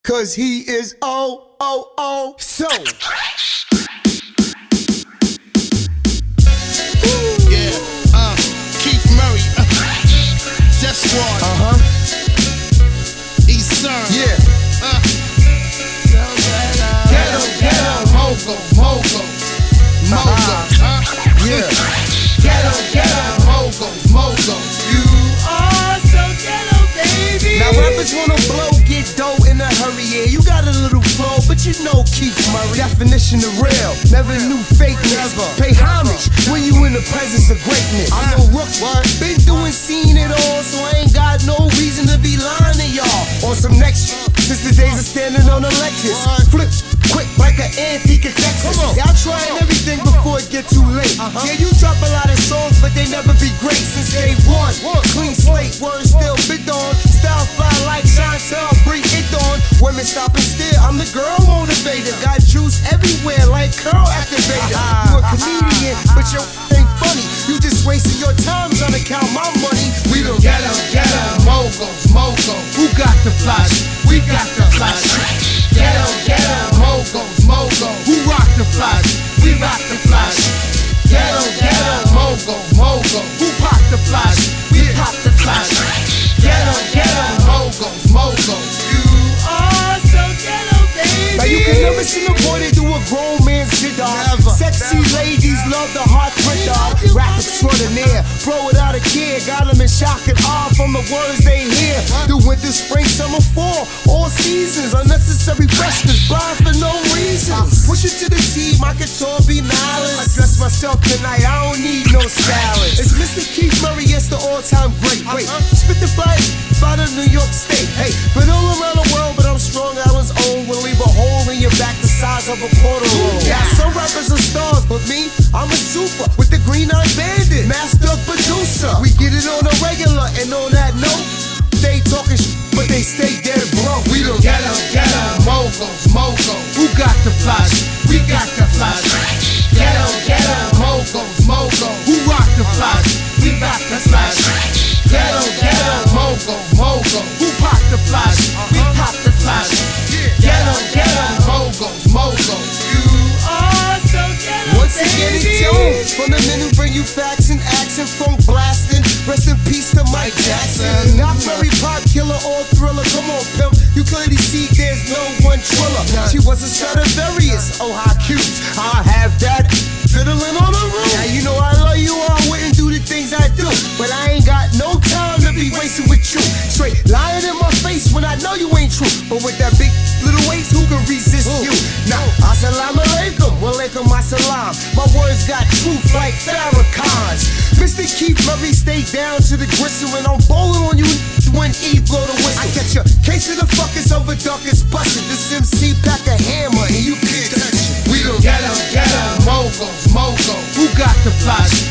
Cause he is oh so. Yeah, Keith Murray, Death Squad, East Sun, Yeah. Ghetto, Mogo, Yeah. Ghetto, Mogo. You are so ghetto, baby. Now rappers wanna blow, get dough in a hurry, yeah. You got a little flow, but you know Keith Murray. Definition of real, never knew fakeness. Pay homage when you in the presence of greatness. I'm no rook, been doing, seen it all, so I ain't got no reason to be lying to y'all. On some next shit, since the days of standing on the Lexus. Flip quick like an antique of Texas. Y'all trying everything before it get too late. Yeah, you drop a lot of songs, but they never be great since day one. Clean slate, words still bit on. Style fly like Chantel, bring it on. Women stop and stare, I'm the girl motivator. Got juice everywhere like curl activator. You a comedian, but your ain't funny. You just wasting your time trying to count my money. We don't Ghetto, Mogo. Who got the flash? We got the flash. Ghetto, Mogo. Who rock the flash? We rock the flash. Ghetto, Mogo. Who pop the flash? We pop the flash. Ghetto, Mogo. You are so ghetto, baby. Now you can never see no boy that do a grown man's shit, dog. Sexy ladies love the heart print, dog. Rap extraordinaire, throw it out of care. Got them in shock and awe from the words they hear. The winter, spring, summer, fall, all seasons. Unnecessary freshness, fly for no reason. Push it to the team, I can all be knowledge. I dress myself tonight, I don't need no stylist. It's Mr. Keith Murray, yes, the all-time great. Wait, spit the fire out of New York State. Hey, been all around the world, but I'm Strong Island's own. Will leave a hole in your back the size of a quarter roll. Yeah, some rappers are stars, but me, I'm a super with the green-eyed bandit, master producer. We get it on a regular, and on that note, they talking but they stay dead broke. We don't Ghetto, Mogo. Who got the flash? We got the flash. Ghetto, Mogo. Who rock the flash? We got the flash. Ghetto, Mogo. Who pop the flash? We pop the flash. Ghetto, Mogo. You are so ghetto, once again, it's Jones. From the men who bring you facts and action, funk blasting. Rest in peace to Mike Jackson. Not very pop killer or thriller. Come on, pimp. You clearly see there's no one triller. She was a Stradivarius. Oh, how cute. I have that fiddling on the roof. Now you know I love you. I wouldn't do the things I do, but I ain't got no time to be wasting with you. Straight lying in my face when I know you ain't true. But with that big little waist, who can resist you? Now, assalamu alaikum, walaikum assalam. My words got truth like Farrakhan's. Mr. Keith Murray, stay down to the gristle, and I'm bowling on you when Eve blow the whistle. I catch a case of the fuckers over darkest busted. This MC pack a hammer and you can't touch it. We don't Ghetto, Mogo. Who got the flash?